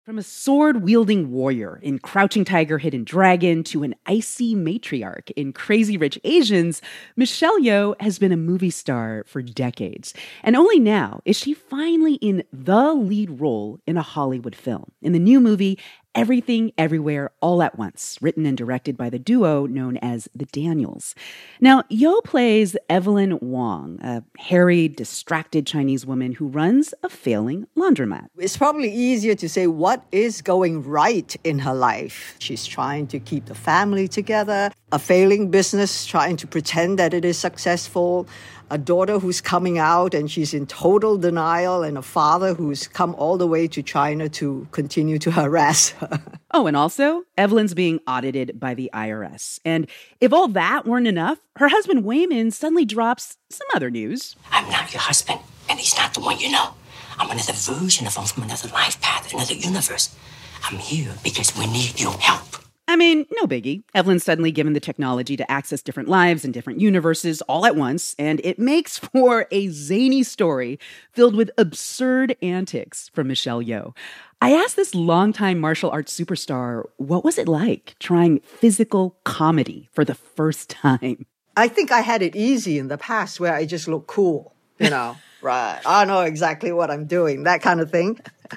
From a sword-wielding warrior in Crouching Tiger, Hidden Dragon to an icy matriarch in Crazy Rich Asians, Michelle Yeoh has been a movie star for decades. And only now is she finally in the lead role in a Hollywood film. In the new movie, Everything, Everywhere, All at Once, written and directed by the duo known as the Daniels. Now, Yeoh plays Evelyn Wong, a harried, distracted Chinese woman who runs a failing laundromat. It's probably easier to say what is going right in her life. She's trying to keep the family together, a failing business, trying to pretend that it is successful, a daughter who's coming out and she's in total denial, and a father who's come all the way to China to continue to harass her. Oh, and also, Evelyn's being audited by the IRS. And if all that weren't enough, her husband Wayman suddenly drops some other news. I'm not your husband, and he's not the one you know. I'm another version of him from another life path, another universe. I'm here because we need your help. I mean, no biggie. Evelyn's suddenly given the technology to access different lives and different universes all at once, and it makes for a zany story filled with absurd antics from Michelle Yeoh. I asked this longtime martial arts superstar, what was it like trying physical comedy for the first time? I think I had it easy in the past where I just look cool, right. I know exactly what I'm doing, that kind of thing.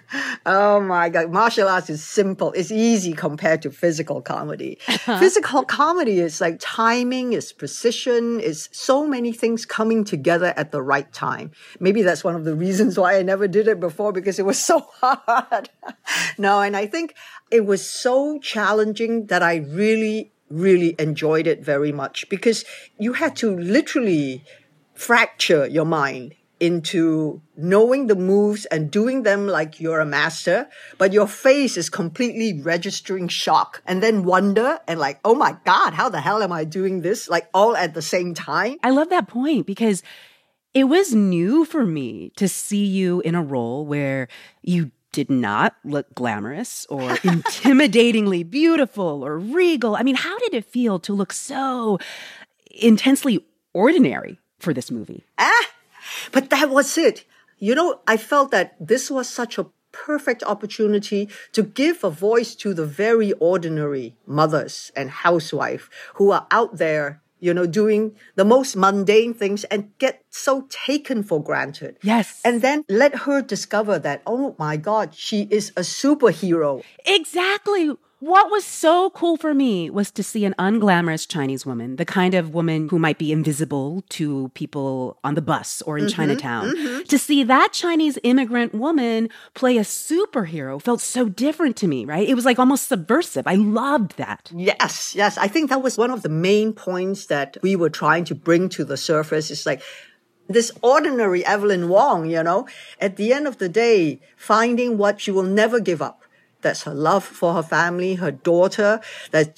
Oh my God. Martial arts is simple. It's easy compared to physical comedy. Physical comedy is like timing, it's precision, it's so many things coming together at the right time. Maybe that's one of the reasons why I never did it before, because it was so hard. No, and I think it was so challenging that I really enjoyed it very much, because you had to literally fracture your mind into knowing the moves and doing them like you're a master, but your face is completely registering shock and then wonder and like, oh my God, how the hell am I doing this? Like all at the same time. I love that point, because it was new for me to see you in a role where you did not look glamorous or intimidatingly beautiful or regal. I mean, how did it feel to look so intensely ordinary for this movie? But that was it. I felt that this was such a perfect opportunity to give a voice to the very ordinary mothers and housewives who are out there, doing the most mundane things and get so taken for granted. Yes. And then let her discover that, oh my God, she is a superhero. Exactly. What was so cool for me was to see an unglamorous Chinese woman, the kind of woman who might be invisible to people on the bus or in Chinatown. To see that Chinese immigrant woman play a superhero felt so different to me, right? It was like almost subversive. I loved that. Yes. I think that was one of the main points that we were trying to bring to the surface. It's like this ordinary Evelyn Wong, at the end of the day, finding what she will never give up. That's her love for her family, her daughter, that,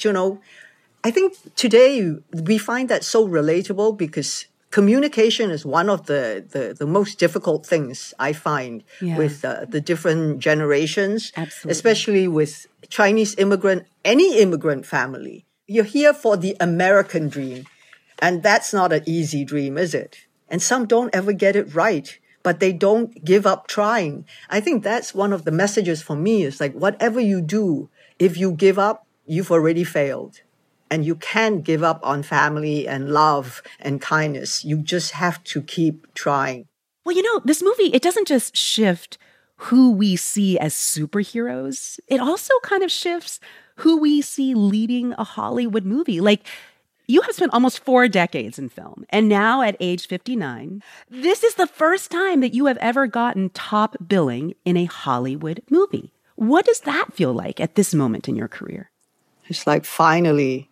I think today we find that so relatable, because communication is one of the most difficult things I find with the different generations. Absolutely. Especially with Chinese immigrant, any immigrant family. You're here for the American dream, and that's not an easy dream, is it? And some don't ever get it right, but they don't give up trying. I think that's one of the messages for me, is like, whatever you do, if you give up, you've already failed. And you can't give up on family and love and kindness. You just have to keep trying. Well, this movie, it doesn't just shift who we see as superheroes. It also kind of shifts who we see leading a Hollywood movie. Like, you have spent almost 4 decades in film, and now at age 59, this is the first time that you have ever gotten top billing in a Hollywood movie. What does that feel like at this moment in your career? It's like, finally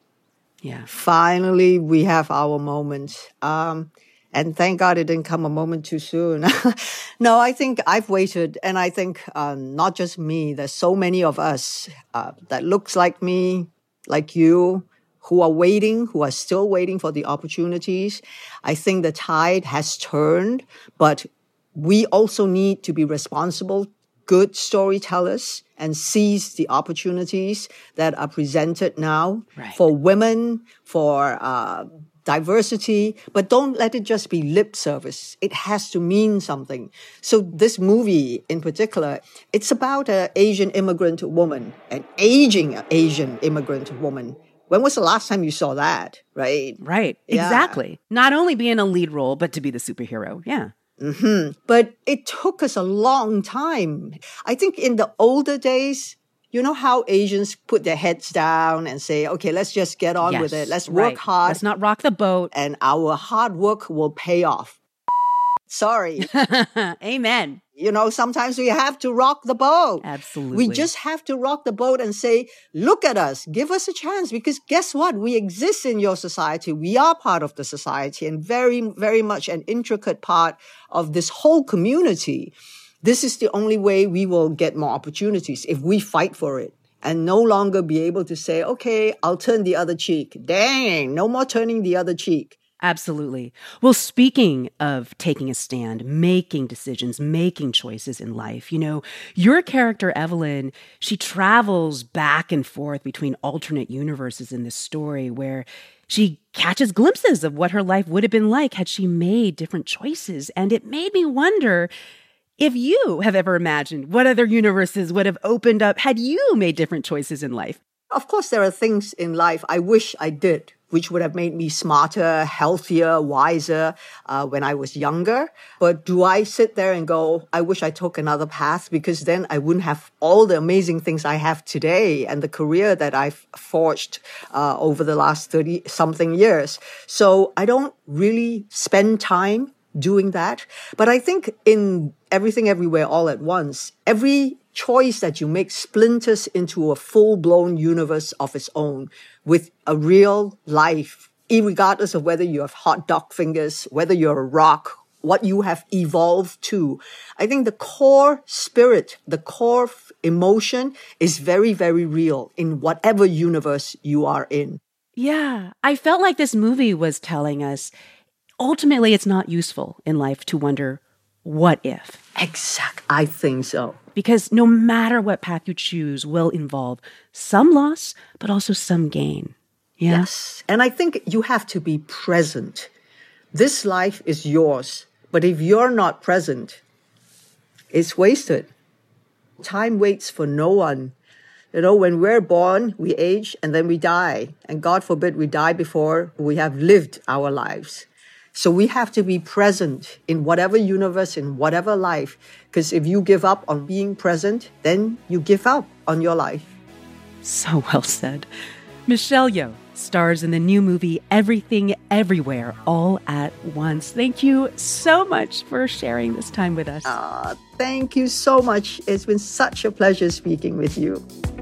we have our moment. And thank God it didn't come a moment too soon. No, I think I've waited, and I think not just me, there's so many of us that looks like me, like you, who are still waiting for the opportunities. I think the tide has turned, but we also need to be responsible, good storytellers, and seize the opportunities that are presented now for women, for diversity, but don't let it just be lip service. It has to mean something. So this movie in particular, it's about an Asian immigrant woman, an aging Asian immigrant woman. When was the last time you saw that, right? Right, Yeah. exactly. Not only be in a lead role, but to be the superhero. Yeah. But it took us a long time. I think in the older days, you know how Asians put their heads down and say, okay, let's just get on with it. Let's work hard. Let's not rock the boat. And our hard work will pay off. Sorry. Amen. You know, sometimes we have to rock the boat. Absolutely. We just have to rock the boat and say, look at us, give us a chance. Because guess what? We exist in your society. We are part of the society and very, very much an intricate part of this whole community. This is the only way we will get more opportunities if we fight for it and no longer be able to say, okay, I'll turn the other cheek. Dang, no more turning the other cheek. Absolutely. Well, speaking of taking a stand, making decisions, making choices in life, you know, your character, Evelyn, she travels back and forth between alternate universes in this story where she catches glimpses of what her life would have been like had she made different choices. And it made me wonder if you have ever imagined what other universes would have opened up had you made different choices in life. Of course, there are things in life I wish I did, which would have made me smarter, healthier, wiser when I was younger. But do I sit there and go, I wish I took another path? Because then I wouldn't have all the amazing things I have today and the career that I've forged over the last 30-something years. So I don't really spend time doing that. But I think in Everything Everywhere All at Once, every choice that you make splinters into a full-blown universe of its own with a real life, irregardless of whether you have hot dog fingers, whether you're a rock, what you have evolved to. I think the core spirit, the core emotion is very, very real in whatever universe you are in. Yeah, I felt like this movie was telling us, ultimately, it's not useful in life to wonder, what if? Exact. I think so. Because no matter what path you choose will involve some loss, but also some gain. Yeah? Yes. And I think you have to be present. This life is yours. But if you're not present, it's wasted. Time waits for no one. You know, when we're born, we age and then we die. And God forbid we die before we have lived our lives. So we have to be present in whatever universe, in whatever life. Because if you give up on being present, then you give up on your life. So well said. Michelle Yeoh stars in the new movie Everything Everywhere All at Once. Thank you so much for sharing this time with us. Thank you so much. It's been such a pleasure speaking with you.